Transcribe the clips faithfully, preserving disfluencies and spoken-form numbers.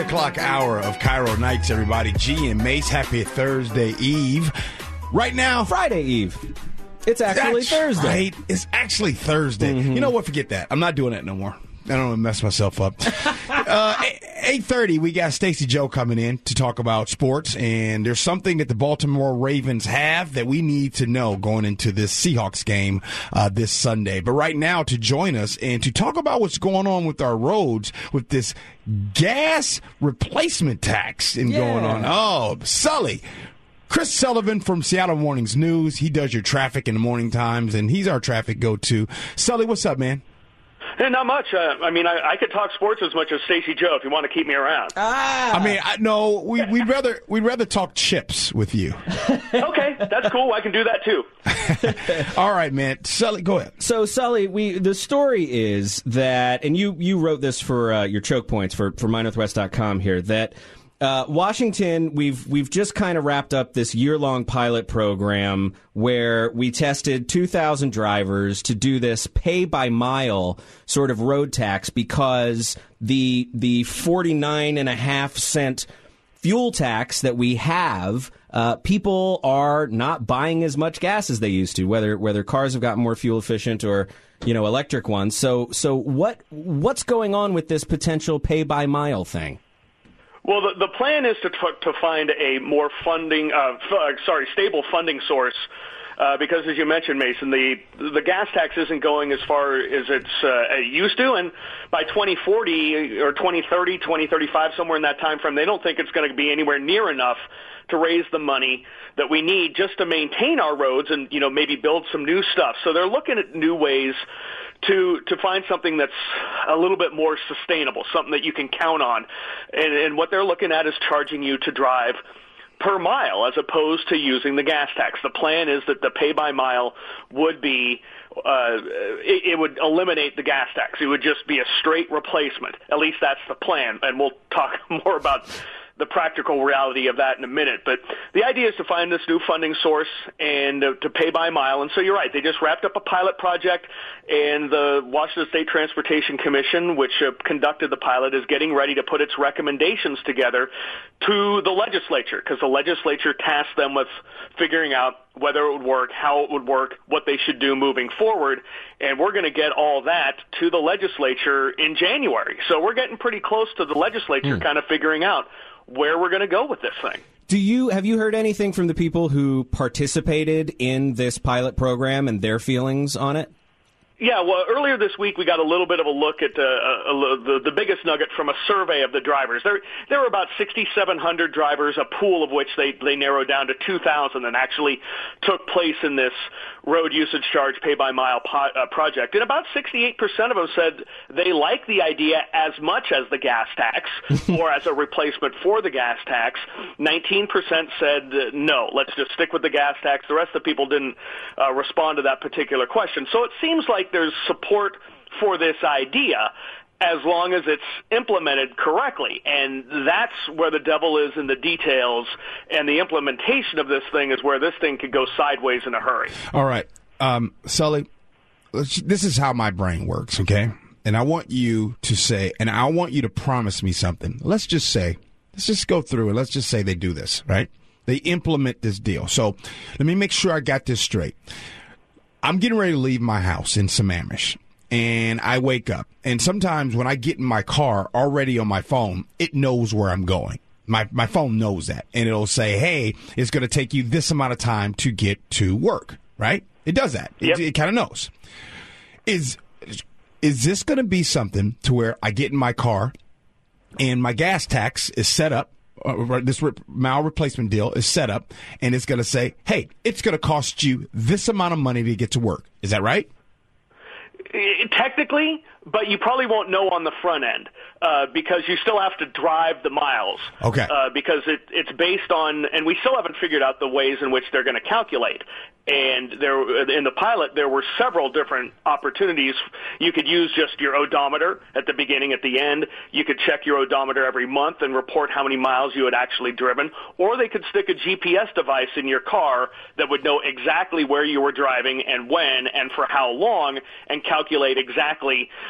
o'clock hour of Cairo Nights, everybody. G and Mace, happy Thursday Eve. Right now, Friday Eve. It's actually that's Thursday. Right. It's actually Thursday. Mm-hmm. You know what? Forget that. I'm not doing that no more. I don't want to mess myself up. uh, eight thirty, we got Stacey Joe coming in to talk about sports, and there's something that the Baltimore Ravens have that we need to know going into this Seahawks game uh, this Sunday. But right now, to join us and to talk about what's going on with our roads with this gas replacement tax and yeah. going on. Oh, Sully. Chris Sullivan from Seattle Mornings News. He does your traffic in the morning times, and he's our traffic go-to. Sully, what's up, man? Hey, not much. Uh, I mean, I, I could talk sports as much as Stacey Joe if you want to keep me around. Ah. I mean, I, no, we, we'd rather we'd rather talk chips with you. Okay, that's cool. I can do that too. All right, man. Sully, go ahead. So, Sully, we the story is that, and you you wrote this for uh, your choke points for for my northwest dot com here, that Uh, Washington, we've we've just kind of wrapped up this year-long pilot program where we tested two thousand drivers to do this pay-by-mile sort of road tax because the the forty-nine and a half cent fuel tax that we have, uh, people are not buying as much gas as they used to, whether whether cars have gotten more fuel efficient or, you know, electric ones. So so what what's going on with this potential pay-by-mile thing? Well, the, the plan is to to find a more funding, uh, f- sorry, stable funding source, uh, because as you mentioned, Mason, the the gas tax isn't going as far as it's uh, used to, and by twenty forty or twenty thirty, twenty thirty-five, somewhere in that time frame, they don't think it's going to be anywhere near enough to raise the money that we need just to maintain our roads and, you know, maybe build some new stuff. So they're looking at new ways to to find something that's a little bit more sustainable, something that you can count on. And, and what they're looking at is charging you to drive per mile as opposed to using the gas tax. The plan is that the pay-by-mile would be, uh, it, it would eliminate the gas tax. It would just be a straight replacement. At least that's the plan. And we'll talk more about the practical reality of that in a minute. But the idea is to find this new funding source and uh, to pay by mile. And so you're right, they just wrapped up a pilot project, and the Washington State Transportation Commission, which uh, conducted the pilot, is getting ready to put its recommendations together to the legislature, because the legislature tasked them with figuring out whether it would work, how it would work, what they should do moving forward. And we're going to get all that to the legislature in January. So we're getting pretty close to the legislature mm. kind of figuring out where we're going to go with this thing. Do you have you heard anything from the people who participated in this pilot program and their feelings on it? Yeah, well, earlier this week we got a little bit of a look at uh, uh, the, the biggest nugget from a survey of the drivers. There, there were about sixty-seven hundred drivers, a pool of which they, they narrowed down to two thousand and actually took place in this road usage charge pay-by-mile po- uh, project. And about sixty-eight percent of them said they like the idea as much as the gas tax or as a replacement for the gas tax. nineteen percent said uh, no, let's just stick with the gas tax. The rest of the people didn't uh, respond to that particular question. So it seems like there's support for this idea as long as it's implemented correctly. And that's where the devil is in the details, and the implementation of this thing is where this thing could go sideways in a hurry. All right. Um, Sully, this is how my brain works, okay? And I want you to say, and I want you to promise me something. Let's just say, let's just go through and let's just say they do this, right? They implement this deal. So let me make sure I got this straight. I'm getting ready to leave my house in Sammamish, and I wake up. And sometimes when I get in my car, already on my phone, it knows where I'm going. My my phone knows that, and it'll say, hey, it's going to take you this amount of time to get to work, right? It does that. Yep. It, it kind of knows. Is, is this going to be something to where I get in my car, and my gas tax is set up, Uh, this re- mile replacement deal is set up, and it's going to say, hey, it's going to cost you this amount of money to get to work. Is that right? Technically, but you probably won't know on the front end uh, because you still have to drive the miles. Okay. Uh, because it, it's based on, and we still haven't figured out the ways in which they're going to calculate. And there, in the pilot, there were several different opportunities. You could use just your odometer at the beginning, at the end. You could check your odometer every month and report how many miles you had actually driven. Or they could stick a G P S device in your car that would know exactly where you were driving and when and for how long, and calculate exactly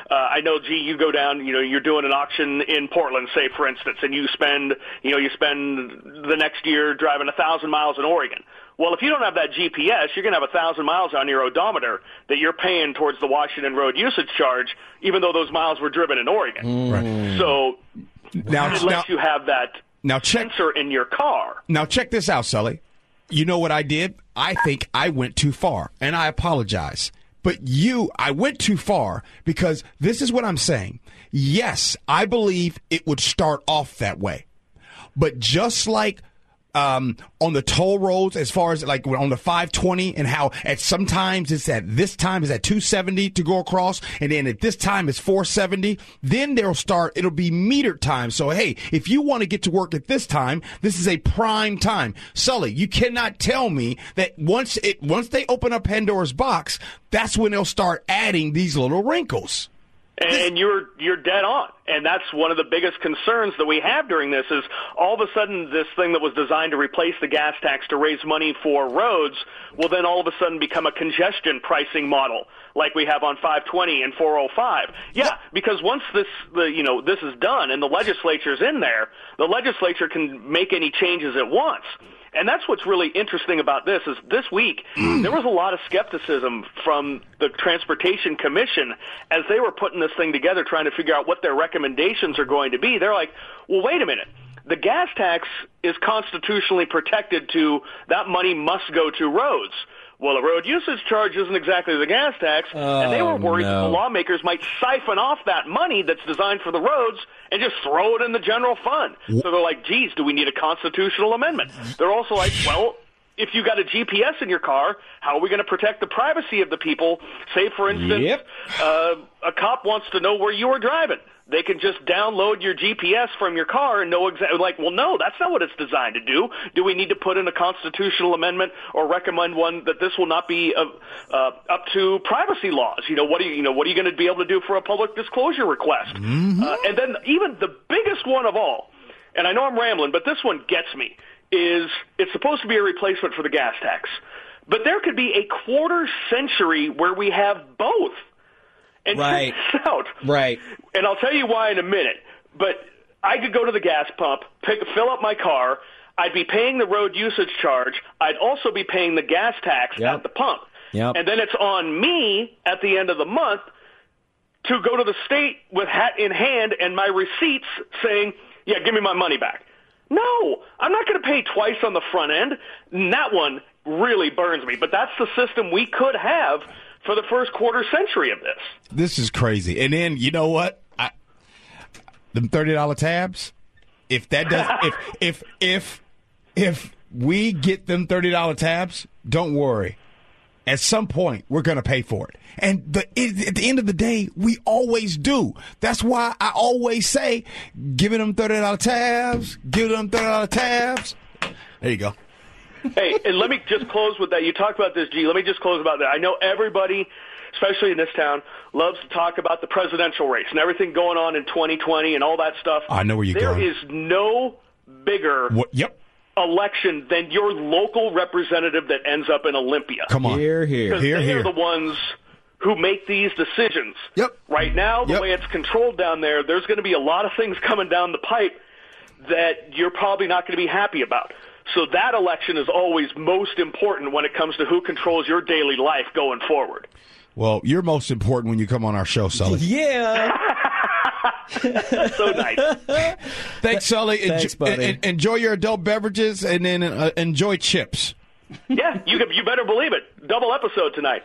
Uh, I know, gee, you go down, you know, you're doing an auction in Portland, say, for instance, and you spend, you know, you spend the next year driving a thousand miles in Oregon. Well, if you don't have that G P S, you're going to have a thousand miles on your odometer that you're paying towards the Washington road usage charge, even though those miles were driven in Oregon. Mm. Right. So now, unless now, you have that now check, sensor in your car. Now check this out, Sully. You know what I did? I think I went too far, and I apologize. But you, I went too far because this is what I'm saying. Yes, I believe it would start off that way. But just like um, on the toll roads, as far as like on the five twenty and how at sometimes it's at this time is at two seventy to go across, and then at this time it's four seventy, then they'll start, it'll be metered time. So, hey, if you want to get to work at this time, this is a prime time. Sully, you cannot tell me that once it once they open up Pandora's box, that's when they'll start adding these little wrinkles. And you're you're dead on. And that's one of the biggest concerns that we have during this is all of a sudden this thing that was designed to replace the gas tax to raise money for roads will then all of a sudden become a congestion pricing model like we have on five twenty and four oh five. Yeah, because once this the you know this is done and the legislature's in there, the legislature can make any changes it wants. And that's what's really interesting about this is this week there was a lot of skepticism from the Transportation Commission as they were putting this thing together trying to figure out what their recommendations are going to be. They're like, well, wait a minute. The gas tax is constitutionally protected to that money must go to roads. Well, a road usage charge isn't exactly the gas tax, oh, and they were worried no. that the lawmakers might siphon off that money that's designed for the roads and just throw it in the general fund. So they're like, geez, do we need a constitutional amendment? They're also like, well, if you got a G P S in your car, how are we going to protect the privacy of the people? Say, for instance, yep. uh, a cop wants to know where you were driving. They can just download your G P S from your car and know exactly, like, well, no, that's not what it's designed to do. Do we need to put in a constitutional amendment or recommend one that this will not be uh, uh, up to privacy laws? You know, what are you, you know, what are you going to be able to do for a public disclosure request? Mm-hmm. Uh, and then even the biggest one of all, and I know I'm rambling, but this one gets me, is it's supposed to be a replacement for the gas tax. But there could be a quarter century where we have both. And right. check this out. Right. And I'll tell you why in a minute. But I could go to the gas pump, pick, fill up my car. I'd be paying the road usage charge. I'd also be paying the gas tax yep. at the pump. Yep. And then it's on me at the end of the month to go to the state with hat in hand and my receipts saying, yeah, give me my money back. No, I'm not going to pay twice on the front end. And that one really burns me. But that's the system we could have for the first quarter century of this. This is crazy. And then, you know what? I, the thirty dollar tabs, if that does, if, if, if, if we get them thirty dollar tabs, don't worry. At some point, we're going to pay for it. And the, it, at the end of the day, we always do. That's why I always say, giving them thirty dollar tabs, give them thirty dollar tabs. There you go. Hey, and let me just close with that. You talked about this, G. Let me just close about that. I know everybody, especially in this town, loves to talk about the presidential race and everything going on in twenty twenty and all that stuff. I know where you're there going. There is no bigger what? Yep. election than your local representative that ends up in Olympia. Come on. Here, here. Because Here, they here. are the ones who make these decisions. Yep. Right now, the Yep. way it's controlled down there, there's going to be a lot of things coming down the pipe that you're probably not going to be happy about. So that election is always most important when it comes to who controls your daily life going forward. Well, you're most important when you come on our show, Sully. Yeah. So nice. Thanks, Sully. Thanks, Enjo- buddy. en- enjoy your adult beverages and then uh, enjoy chips. Yeah, you you better believe it. Double episode tonight.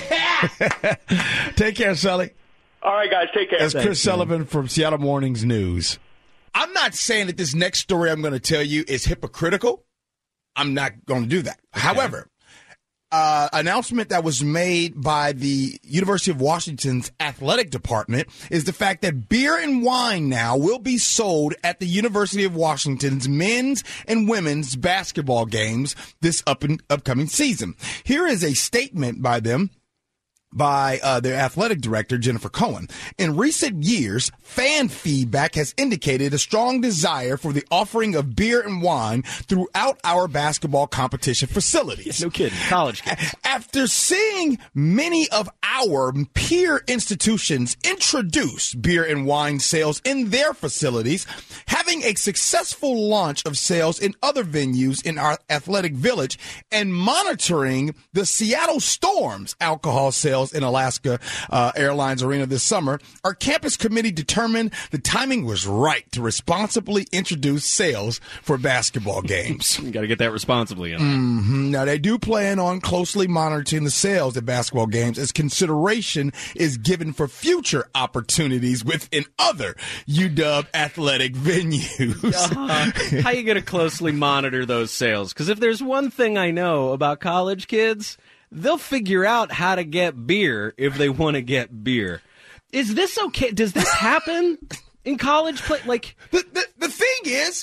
Take care, Sully. All right, guys, take care. That's Chris Thanks, Sullivan from Seattle Mornings News. I'm not saying that this next story I'm going to tell you is hypocritical. I'm not going to do that. Okay. However, uh, announcement that was made by the University of Washington's athletic department is the fact that beer and wine now will be sold at the University of Washington's men's and women's basketball games this up and upcoming season. Here is a statement by them. by uh, their athletic director, Jennifer Cohen. In recent years, fan feedback has indicated a strong desire for the offering of beer and wine throughout our basketball competition facilities. No kidding. College kids. After seeing many of our peer institutions introduce beer and wine sales in their facilities, having a successful launch of sales in other venues in our athletic village, and monitoring the Seattle Storm's alcohol sales in Alaska uh, Airlines Arena this summer, our campus committee determined the timing was right to responsibly introduce sales for basketball games. You got to get that responsibly in. Mm-hmm. Now, they do plan on closely monitoring the sales at basketball games as consideration is given for future opportunities within other U W athletic venues. Uh-huh. How are you going to closely monitor those sales? Because if there's one thing I know about college kids, they'll figure out how to get beer if they want to get beer. Is this okay? Does this happen in college play? Like the, the the thing is,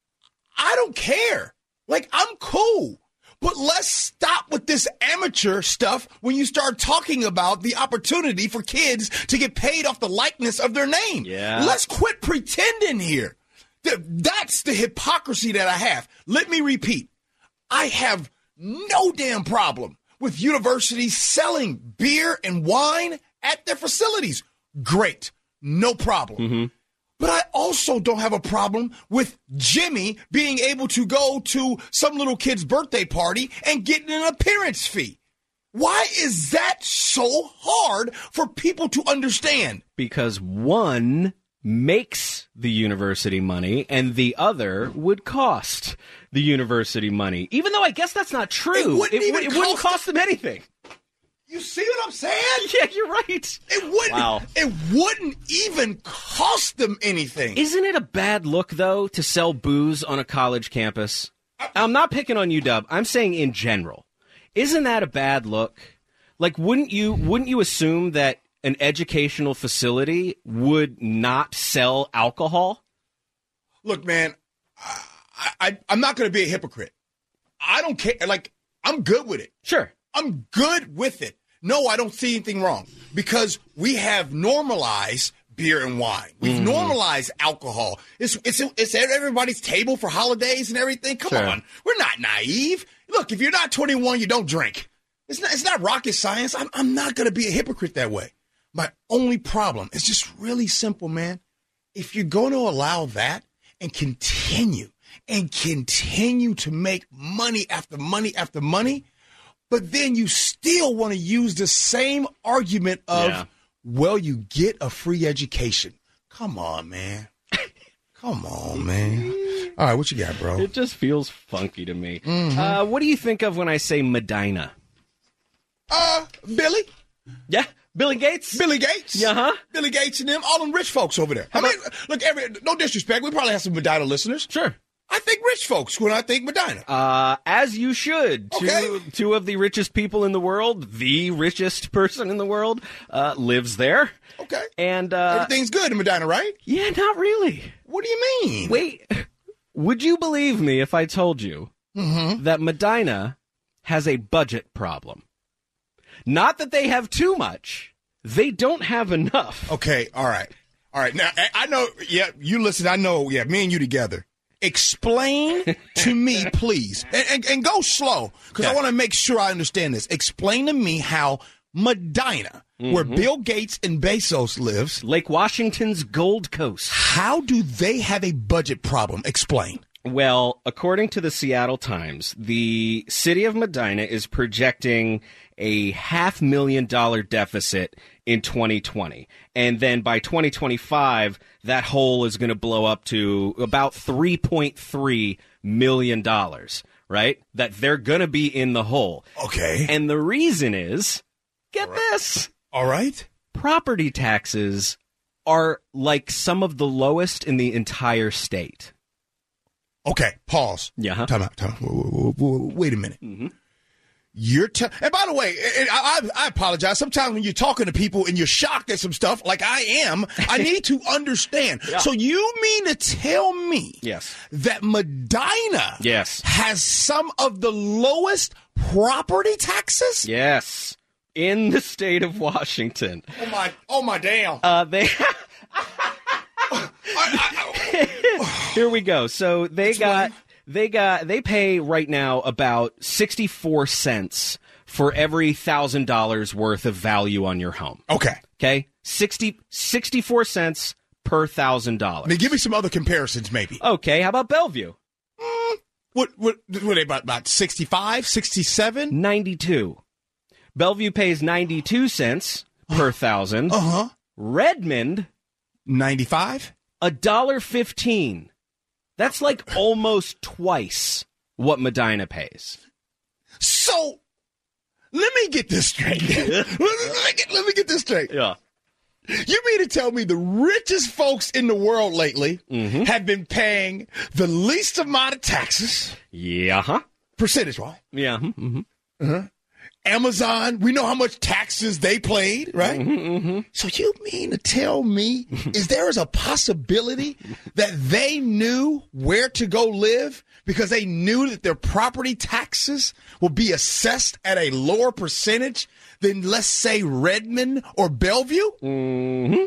I don't care. Like, I'm cool. But let's stop with this amateur stuff when you start talking about the opportunity for kids to get paid off the likeness of their name. Yeah. Let's quit pretending here. That's the hypocrisy that I have. Let me repeat. I have no damn problem with universities selling beer and wine at their facilities. Great. No problem. Mm-hmm. But I also don't have a problem with Jimmy being able to go to some little kid's birthday party and getting an appearance fee. Why is that so hard for people to understand? Because one makes the university money and the other would cost the university money. Even though I guess that's not true. It wouldn't, it, even it cost wouldn't cost them anything. You see what I'm saying? Yeah, you're right. It wouldn't. Wow. It wouldn't even cost them anything. Isn't it a bad look, though, to sell booze on a college campus? I'm not picking on U W. I'm saying in general. Isn't that a bad look? Like, wouldn't you wouldn't you assume that an educational facility would not sell alcohol? Look, man, I, I, I'm not going to be a hypocrite. I don't care. Like, I'm good with it. Sure. I'm good with it. No, I don't see anything wrong because we have normalized beer and wine. We've mm. normalized alcohol. It's, it's it's at everybody's table for holidays and everything. Come sure. on. We're not naive. Look, if you're not twenty-one, you don't drink. It's not, it's not rocket science. I'm, I'm not going to be a hypocrite that way. My only problem is just really simple, man. If you're going to allow that and continue and continue to make money after money after money, but then you still want to use the same argument of, yeah. well, you get a free education. Come on, man. Come on, man. All right, what you got, bro? It just feels funky to me. Mm-hmm. Uh, what do you think of when I say Medina? Uh, Billy. Yeah, Billy Gates. Billy Gates. Yeah, huh? Billy Gates and them, all them rich folks over there. How I mean, about- look, every no disrespect, we probably have some Medina listeners. Sure. I think rich folks when I think Medina. Uh, as you should. Okay. Two, two of the richest people in the world, the richest person in the world, uh, lives there. Okay. And uh, everything's good in Medina, right? Yeah, not really. What do you mean? Wait, would you believe me if I told you mm-hmm. that Medina has a budget problem? Not that they have too much. They don't have enough. Okay, all right. All right. Now, I know, yeah, you listen, I know, yeah, me and you together. Explain to me, please, and, and, and go slow, because yeah. I want to make sure I understand this. Explain to me how Medina, mm-hmm. where Bill Gates and Bezos lives, Lake Washington's Gold Coast, how do they have a budget problem? Explain. Well, according to the Seattle Times, the city of Medina is projecting a half million dollar deficit in twenty twenty. And then by twenty twenty-five, that hole is going to blow up to about three point three million dollars, right? That they're going to be in the hole. Okay. And the reason is, get All right. this. All right. Property taxes are like some of the lowest in the entire state. Okay, pause. Yeah. Huh? Time out. Time out. Wait, wait, wait a minute. Mm-hmm. You're te- and by the way, I, I, I apologize. Sometimes when you're talking to people and you're shocked at some stuff, like I am, I need to understand. Yeah. So you mean to tell me yes. that Medina yes. has some of the lowest property taxes? Yes. in the state of Washington. Oh my! Oh my damn! Uh, they. Here we go. So they That's got funny. they got they pay right now about sixty-four cents for every thousand dollars worth of value on your home. Okay. Okay, sixty, sixty-four cents per thousand I dollars. mean, give me some other comparisons, maybe. Okay, how about Bellevue? What? What? What? Are they about about sixty-five, sixty-seven? Ninety-two. Bellevue pays ninety-two cents per thousand. Uh huh. Redmond, ninety-five. a dollar fifteen. That's like almost twice what Medina pays. So, let me get this straight. let, me, let, me get, let me get this straight. Yeah. You mean to tell me the richest folks in the world lately Mm-hmm. have been paying the least amount of taxes, Yeah. Huh. percentage-wise? Yeah. Mm-hmm. Amazon, we know how much taxes they paid, right? Mm-hmm. So you mean to tell me, is there is a possibility that they knew where to go live because they knew that their property taxes will be assessed at a lower percentage than, let's say, Redmond or Bellevue? Mm-hmm.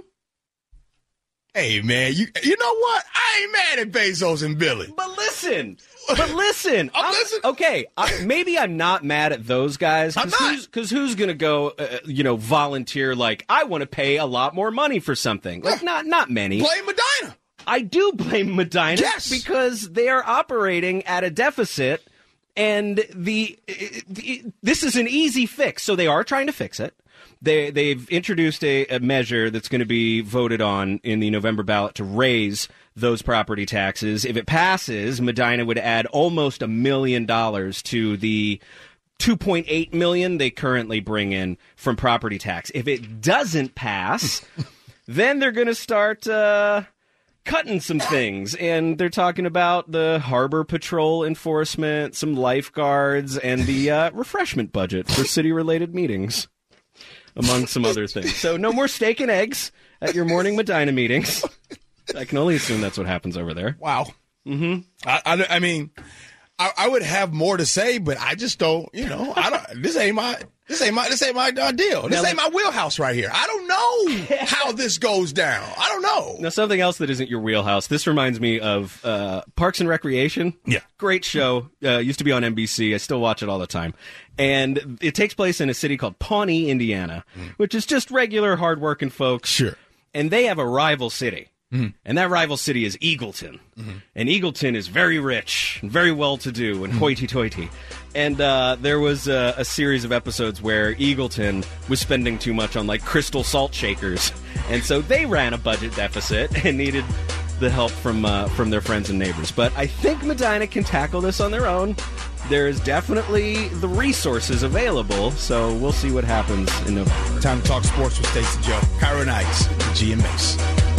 Hey, man, you you know what? I ain't mad at Bezos and Billy. But listen, but listen. I'm I'm- listening. Okay, I, maybe I'm not mad at those guys. I'm Cause not. Who's, Cause who's gonna go, uh, you know, volunteer like, I want to pay a lot more money for something? Like, not not many. Blame Medina. I do blame Medina Yes. because they are operating at a deficit, and the, the this is an easy fix. So they are trying to fix it. They they've introduced a, a measure that's going to be voted on in the November ballot to raise those property taxes. If it passes, Medina would add almost a million dollars to the two point eight million they currently bring in from property tax. If it doesn't pass, then they're going to start uh, cutting some things, and they're talking about the harbor patrol enforcement, some lifeguards, and the uh, refreshment budget for city-related meetings, among some other things. So no more steak and eggs at your morning Medina meetings. I can only assume that's what happens over there. Wow. Mm-hmm. I, I, I mean, I, I would have more to say, but I just don't. You know, I don't. This ain't my. This ain't my. This ain't my uh, deal. This Now, ain't my wheelhouse right here. I don't know how this goes down. I don't know. Now, something else that isn't your wheelhouse. This reminds me of uh, Parks and Recreation. Yeah. Great show. Uh, used to be on N B C. I still watch it all the time. And it takes place in a city called Pawnee, Indiana, which is just regular, hardworking folks. Sure. And they have a rival city. And that rival city is Eagleton. Mm-hmm. And Eagleton is very rich, and very well-to-do, and hoity-toity. And uh, there was a, a series of episodes where Eagleton was spending too much on, like, crystal salt shakers. And so they ran a budget deficit and needed the help from uh, from their friends and neighbors. But I think Medina can tackle this on their own. There is definitely the resources available, so we'll see what happens in November. Time to talk sports with Stacey Joe. Cairo Nights, G and Mace.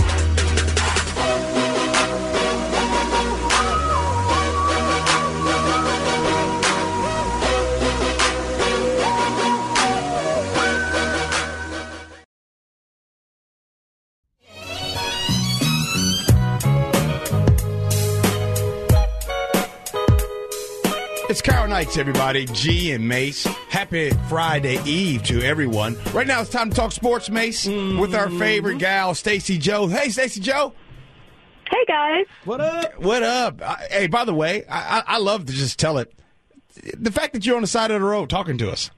It's Cairo Nights, everybody. G and Mace. Happy Friday Eve to everyone. Right now, it's time to talk sports, Mace, mm-hmm. with our favorite gal, Stacey Joe. Hey, Stacey Joe. Hey, guys. What up? What up? I, hey, by the way, I, I, I love to just tell it. The fact that you're on the side of the road talking to us.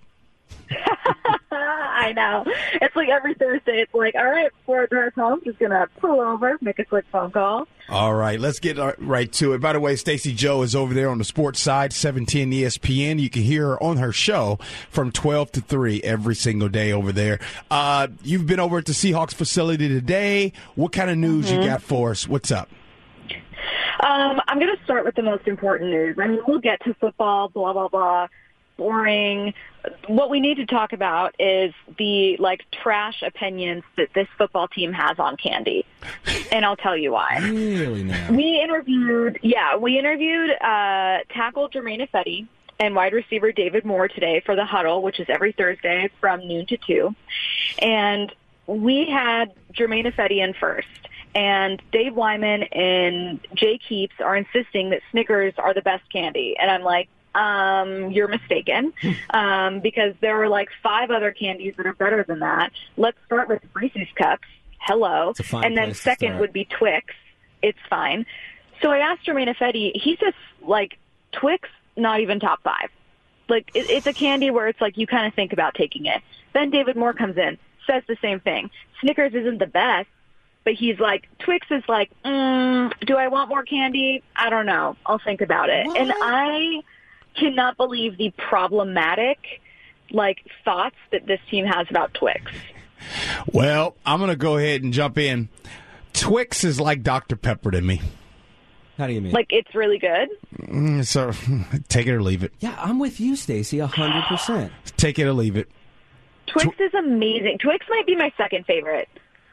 I know. It's like every Thursday, it's like, all right, before I drive home, just going to pull over, make a quick phone call. All right, let's get right to it. By the way, Stacey Joe is over there on the sports side, seven ten E S P N. You can hear her on her show from twelve to three every single day over there. Uh, you've been over at the Seahawks facility today. What kind of news mm-hmm. you got for us? What's up? Um, I'm going to start with the most important news. I mean, we'll get to football, blah, blah, blah, boring. What we need to talk about is the, like, trash opinions that this football team has on Candy. And I'll tell you why. Really now? We interviewed, yeah, we interviewed uh, tackle Jermaine Ifedi and wide receiver David Moore today for The Huddle, which is every Thursday from noon to two. And we had Jermaine Ifedi in first. And Dave Wyman and Jay Keeps are insisting that Snickers are the best candy. And I'm like, um, you're mistaken um, because there are like five other candies that are better than that. Let's start with Reese's Cups. Hello. It's a fine And then place to second start. would be Twix. It's fine. So I asked Jermaine Ifedi, he says, like, Twix, not even top five. Like, it, it's a candy where it's like you kind of think about taking it. Then David Moore comes in, says the same thing. Snickers isn't the best, but he's like, Twix is like, mm, do I want more candy? I don't know. I'll think about it. What? And I cannot believe the problematic, like, thoughts that this team has about Twix. Well, I'm going to go ahead and jump in. Twix is like Doctor Pepper to me. How do you mean? Like, it's really good. Mm, So take it or leave it. yeah, I'm with you, Stacey, one hundred percent. Take it or leave it. Twix is amazing. Twix might be my second favorite.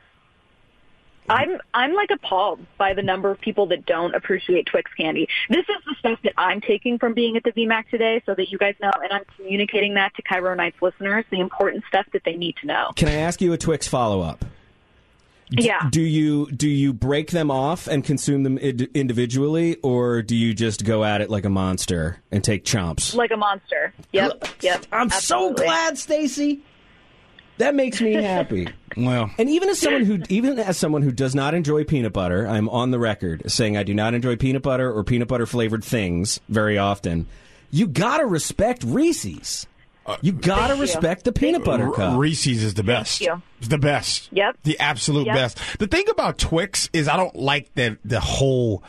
I'm I'm like appalled by the number of people that don't appreciate Twix candy. This is the stuff that I'm taking from being at the V MAC today so that you guys know, and I'm communicating that to Cairo Nights listeners, the important stuff that they need to know. Can I ask you a Twix follow-up? D- Yeah. Do you do you break them off and consume them id- individually, or do you just go at it like a monster and take chomps? Like a monster. Yep, yep. I'm absolutely. so glad, Stacey. That makes me happy. Well, And even as someone who even as someone who does not enjoy peanut butter, I'm on the record saying I do not enjoy peanut butter or peanut butter flavored things very often. You gotta respect Reese's. You gotta Thank you. respect the peanut butter cup. Reese's is the best. you. It's the best. Yep. The absolute Yep. best. The thing about Twix is I don't like the the whole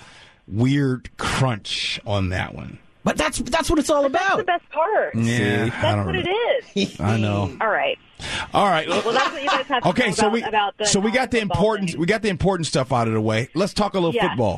weird crunch on that one. But that's that's what it's all That's about. the best part. Yeah, I That's don't what know. it is. I know. All right. All right. Well, that's what you guys have to Okay, know so about, we about the so we got the non-football important thing. we got the important stuff out of the way. Let's talk a little Yes. football.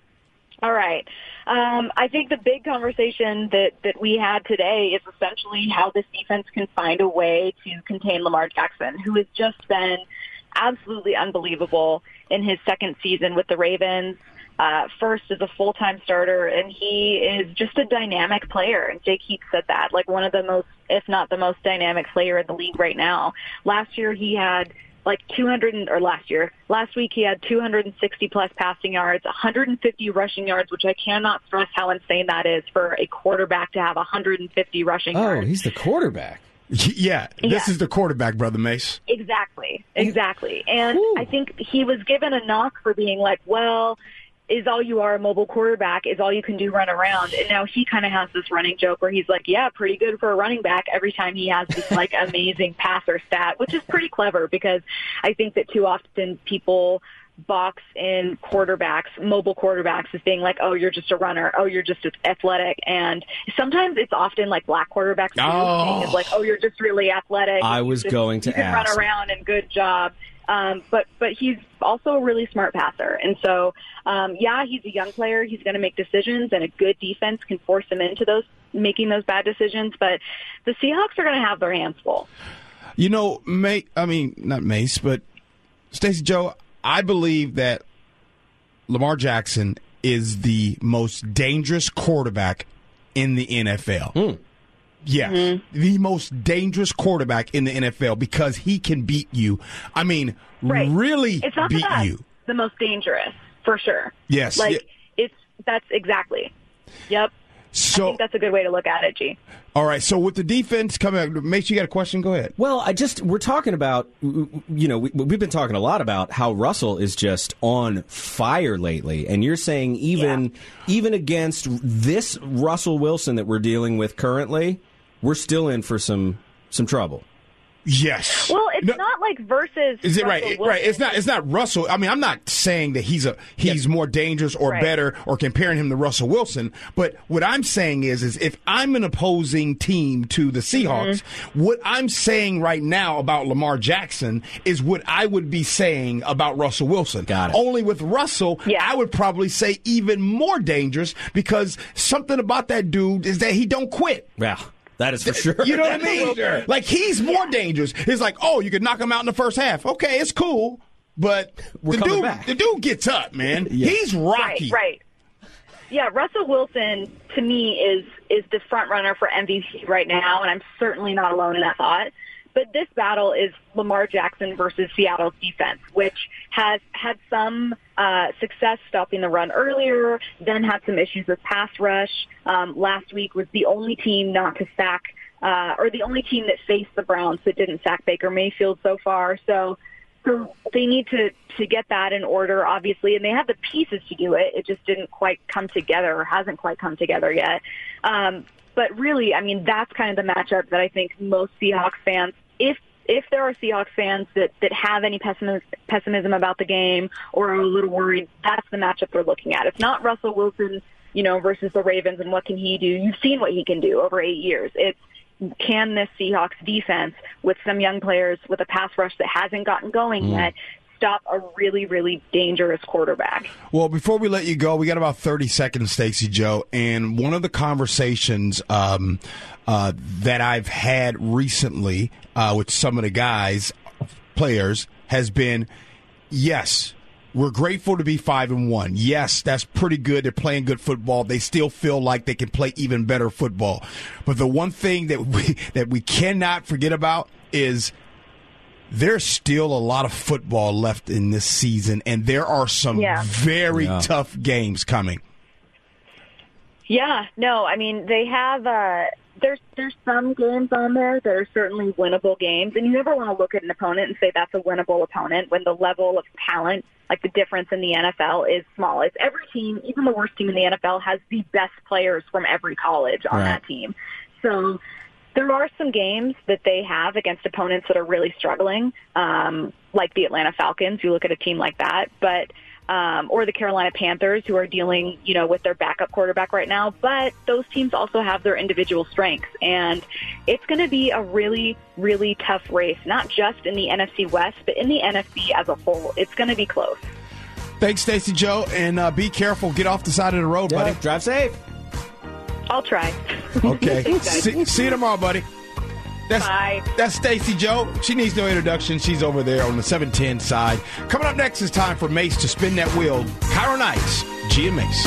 All right. Um, I think the big conversation that, that we had today is essentially how this defense can find a way to contain Lamar Jackson, who has just been absolutely unbelievable in his second season with the Ravens. Uh, first as a full-time starter, and he is just a dynamic player. And Jake Heath said that, like one of the most, if not the most dynamic player in the league right now. Last year he had like two hundred, or last year, last week he had two hundred sixty plus passing yards, one hundred fifty rushing yards, which I cannot stress how insane that is for a quarterback to have one hundred fifty rushing Oh, yards. he's the quarterback. Yeah, this Yeah. is the quarterback, Brother Mace. Exactly, exactly. And Ooh. I think he was given a knock for being like, well, is all you are a mobile quarterback, is all you can do run around. And now he kind of has this running joke where he's like, yeah, pretty good for a running back every time he has this like amazing passer stat, which is pretty clever because I think that too often people box in quarterbacks, mobile quarterbacks, as being like, oh, you're just a runner. Oh, you're just athletic. And sometimes it's often like black quarterbacks too. Oh. It's like, oh, you're just really athletic. I You was just- going to you can ask. run around and good job. Um, but but he's also a really smart passer. And so, um, yeah, he's a young player. He's going to make decisions, and a good defense can force him into those making those bad decisions. But the Seahawks are going to have their hands full. You know, May, I mean, not Mace, but Stacey Joe, I believe that Lamar Jackson is the most dangerous quarterback in the N F L. Mm. Yeah, Mm-hmm. the most dangerous quarterback in the N F L because he can beat you. I mean, Right. really It's not beat the best, you. the most dangerous, for sure. Yes. Like, Yeah. it's that's exactly. Yep. I So, think that's a good way to look at it, G. all right. So with the defense coming out, Mace, you got a question? Go ahead. Well, I just we're talking about you know we, we've been talking a lot about how Russell is just on fire lately, and you're saying even even against this Russell Wilson that we're dealing with currently, we're still in for some some trouble. Yes. Well, it's No- not like versus. Is it Russell right? It- Wilson. Right. It's not. It's not Russell. I mean, I'm not saying that he's a he's more dangerous or Right. better or comparing him to Russell Wilson. But what I'm saying is, is if I'm an opposing team to the Seahawks, Mm-hmm. what I'm saying right now about Lamar Jackson is what I would be saying about Russell Wilson. Got it. Only with Russell, Yeah. I would probably say even more dangerous because something about that dude is that he don't quit. Yeah, that is for sure. You know what I mean? Like, he's more dangerous. It's like, oh, you could knock him out in the first half. Okay, it's cool. But We're the coming dude, back. the dude gets up, man. Yeah. He's rocky. Right, right. Yeah, Russell Wilson to me is is the front runner for M V P right now, and I'm certainly not alone in that thought. But this battle is Lamar Jackson versus Seattle's defense, which has had some uh, success stopping the run earlier, then had some issues with pass rush. Um, last week was the only team not to sack, uh, or the only team that faced the Browns that didn't sack Baker Mayfield so far. So, so they need to, to get that in order, obviously, and they have the pieces to do it. It just didn't quite come together, or hasn't quite come together yet. Um, But really, I mean, that's kind of the matchup that I think most Seahawks fans, if if there are Seahawks fans that, that have any pessimism, pessimism about the game or are a little worried, that's the matchup they're looking at. It's not Russell Wilson, you know, versus the Ravens and what can he do. You've seen what he can do over eight years. It's can this Seahawks defense with some young players with a pass rush that hasn't gotten going mm. yet stop a really, really dangerous quarterback. Well, before we let you go, we got about thirty seconds, Stacey Joe, and one of the conversations um, uh, that I've had recently uh, with some of the guys, players, has been, yes, we're grateful to be five and one. Yes, that's pretty good. They're playing good football. They still feel like they can play even better football. But the one thing that we that we cannot forget about is there's still a lot of football left in this season, and there are some yeah. very yeah. tough games coming. Yeah, no, I mean, they have uh, – there's there's some games on there that are certainly winnable games, and you never want to look at an opponent and say that's a winnable opponent when the level of talent, like the difference in the N F L, is small. It's every team, even the worst team in the N F L, has the best players from every college on right. that team. So – there are some games that they have against opponents that are really struggling, um, like the Atlanta Falcons. You look at a team like that, but um, or the Carolina Panthers, who are dealing, you know, with their backup quarterback right now. But those teams also have their individual strengths, and it's going to be a really, really tough race, not just in the N F C West, but in the N F C as a whole. It's going to be close. Thanks, Stacey Joe, and uh, be careful. Get off the side of the road, yeah, buddy. Drive safe. I'll try. Okay. see, see you tomorrow, buddy. That's, Bye. That's Stacey Joe. She needs no introduction. She's over there on the seven ten side. Coming up next is time for Mace to spin that wheel. Cairo Nights, G and Mace.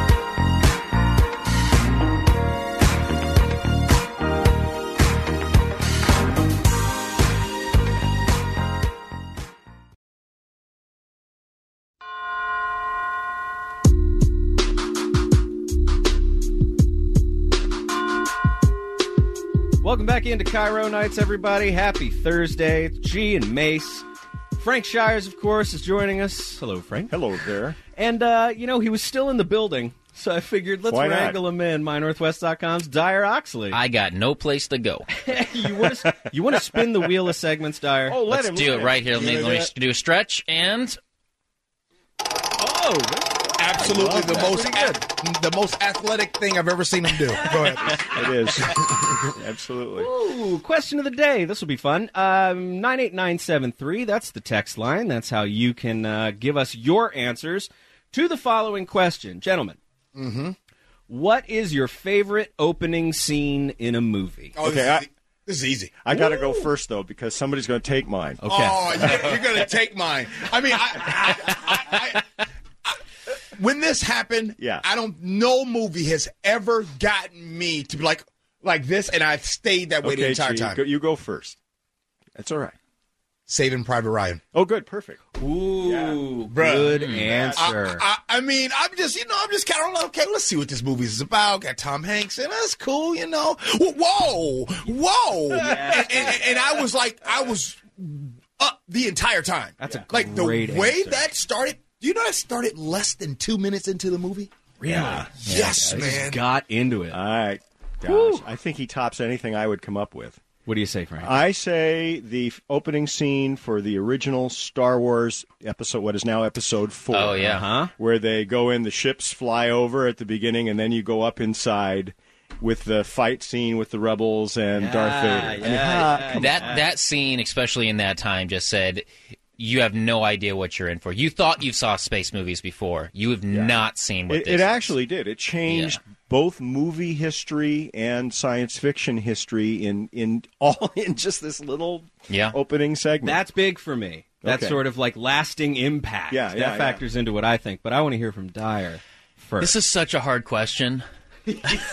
Welcome back into Cairo Nights, everybody. Happy Thursday. It's G and Mace. Frank Shires, of course, is joining us. Hello, Frank. Hello there. And, uh, you know, he was still in the building, so I figured let's Why wrangle not? him in. my northwest dot com's Dyer Oxley. I got no place to go. you want to you want to spin the wheel of segments, Dyer? Oh, let Let's him do let it right here. Let me, let me do a stretch, and... Oh, absolutely the most a- the most athletic thing I've ever seen him do. Go ahead. It is. Absolutely. Ooh, question of the day. This will be fun. Um, nine eight nine seven three, that's the text line. That's how you can uh, give us your answers to the following question. Gentlemen, mm-hmm. what is your favorite opening scene in a movie? Oh, okay, this, I, is, this is easy. I got to go first, though, because somebody's going to take mine. Okay. Oh, you're, you're going to take mine. I mean, I... I, I, I When this happened, yeah. I don't. No movie has ever gotten me to be like like this, and I've stayed that way okay, the entire G, time. Go, you go first. That's all right. Saving Private Ryan. Oh, good, perfect. Ooh, yeah. good Bruh. answer. I, I, I mean, I'm just, you know, I'm just kind of like, okay, let's see what this movie is about. Got Tom Hanks, and that's cool, you know. Whoa, whoa, Yeah. and, and, and I was like, I was up the entire time. That's a like the great way answer. that started. Do you know that started less than two minutes into the movie? Really? Yeah. Yes, yeah, man. Got into it. All right. Gosh, Woo. I think he tops anything I would come up with. What do you say, Frank? I say the f- opening scene for the original Star Wars episode, what is now episode four. Oh, yeah. Huh? Where they go in, the ships fly over at the beginning, and then you go up inside with the fight scene with the rebels and Yeah, Darth Vader. yeah, I mean, yeah, come That on. that scene, especially in that time, just said you have no idea what you're in for. You thought you saw space movies before. You have not seen what It, this it is. actually did. It changed Yeah. both movie history and science fiction history in, in all in just this little Yeah. opening segment. That's big for me. That's Okay. sort of like lasting impact. Yeah, that yeah, yeah. factors into what I think. But I want to hear from Dyer first. This is such a hard question. I,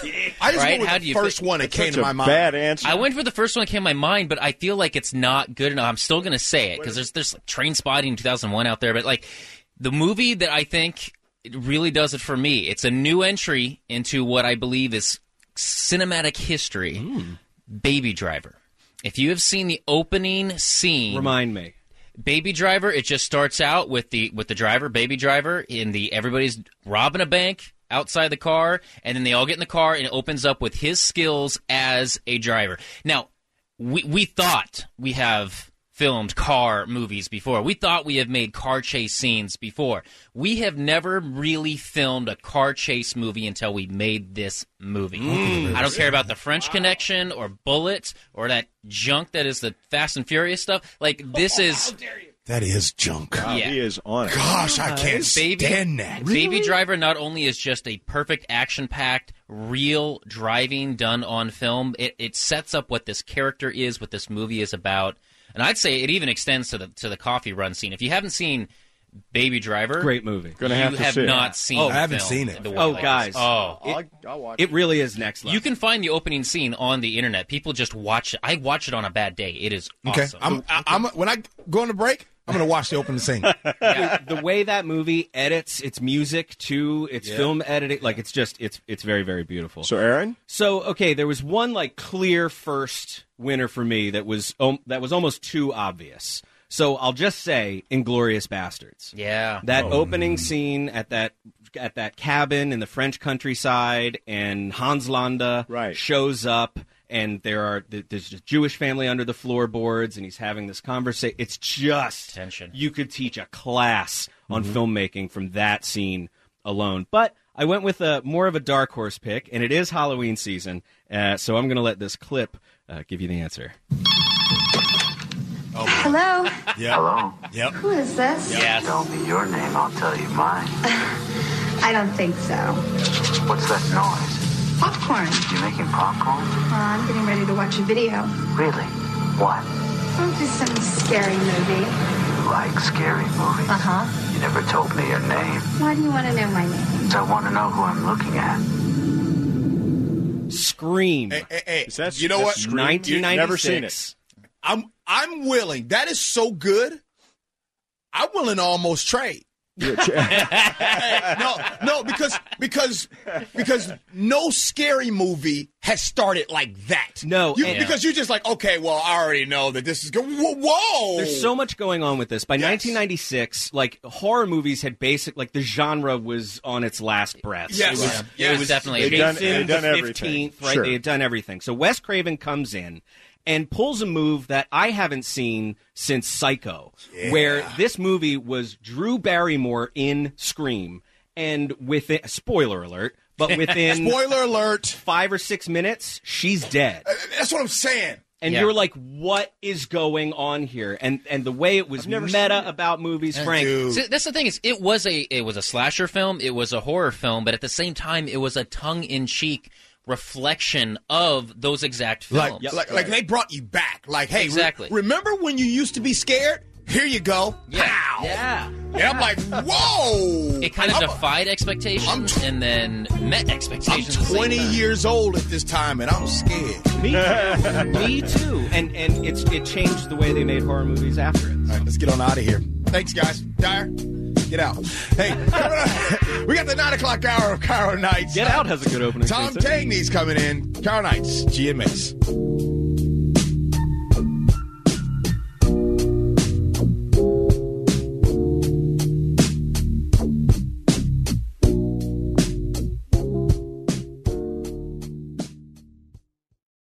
I just right? went with How the do you first fi- one that came Such to a my mind. bad answer. I went for the first one that came to my mind, but I feel like it's not good enough. I'm still going to say it because there's there's like Train Spotting two thousand one out there, but like the movie that I think it really does it for me. It's a new entry into what I believe is cinematic history. Mm. Baby Driver. If you have seen the opening scene, Remind me. Baby Driver, it just starts out with the with the driver, Baby Driver, in the everybody's robbing a bank outside the car, and then they all get in the car, and it opens up with his skills as a driver. Now, we we thought we have filmed car movies before. We thought we have made car chase scenes before. We have never really filmed a car chase movie until we made this movie. Mm. I don't care about the French wow. Connection or Bullet or that junk that is the Fast and Furious stuff. Like, this oh, is... How dare you. That is junk. Wow, yeah. He is on it. Gosh, I can't Baby, stand that. Baby really? Driver not only is just a perfect action-packed, real driving done on film, it, it sets up what this character is, what this movie is about. And I'd say it even extends to the to the coffee run scene. If you haven't seen Baby Driver, great movie. Gonna you have, to have see not it. seen. Oh, the I haven't film seen it. the way Oh, like guys. this. Oh, I'll, it, I'll watch it really is next level. you can find the opening scene on the internet. People just watch it. I watch it on a bad day. It is Okay, awesome. I'm, I, I'm when I go on the break, I'm going to watch the opening scene. Yeah. The way that movie edits its music to its Yeah. film editing, like it's just it's it's very very beautiful. So, Aaron? So okay, there was one like clear first winner for me that was um, that was almost too obvious. So I'll just say Inglourious Bastards. Yeah. That Oh. opening scene at that at that cabin in the French countryside, and Hans Landa Right. shows up, and there are there's a Jewish family under the floorboards, and he's having this conversation. It's just Tension. You could teach a class on filmmaking from that scene alone. But I went with a more of a dark horse pick, and it is Halloween season, uh, so I'm going to let this clip uh, give you the answer. Hello? Yep. Hello? Yep. Who is this? Yes. Tell me your name, I'll tell you mine. I don't think so. What's that noise? Popcorn. You making popcorn? Uh, I'm getting ready to watch a video. Really? What? Oh, just some scary movie. You like scary movies? Uh-huh. You never told me your name. Why do you want to know my name? So I want to know who I'm looking at. Scream. Hey, hey, hey. Is that, you know that's what? Scream? nineteen ninety-six. Never seen it. I'm I'm willing. That is so good. I'm willing to almost trade. Hey, no, no, because because because no scary movie has started like that. No, you, and- because you're just like, okay, well, I already know that this is good. Whoa, whoa. There's so much going on with this. By Yes. nineteen ninety-six, like horror movies had basic, like the genre was on its last breath. Yes. it was, Yeah. it Yes. was Definitely. They've Jason done- they've done the everything. fifteenth, right? Sure. They had done everything. So Wes Craven comes in and pulls a move that I haven't seen since Psycho, Yeah. where this movie was Drew Barrymore in Scream, and within spoiler alert, but within Spoiler alert. five or six minutes, she's dead. Uh, That's what I'm saying. And Yeah. you're like, what is going on here? And and the way it was never seen meta it. about movies, Frank. Dude. See, that's the thing is, it was a it was a slasher film, it was a horror film, but at the same time, it was a tongue in cheek reflection of those exact films. Like, like, like they brought you back. Like, hey, re- Exactly. remember when you used to be scared? Here you go. Yeah. Pow. Yeah. And I'm like, whoa. It kind of I'm, defied expectations and then met I'm expectations. at the same twenty time. years old at this time, and I'm scared. Me too. Me too. And and it's it changed the way they made horror movies after it. All right, let's get on out of here. Thanks, guys. Dyer, get out. Hey, we got the nine o'clock hour of Cairo Nights. Get Out has a good opening. Tom scene, too. Tangney's coming in. Cairo Nights, G and Mace.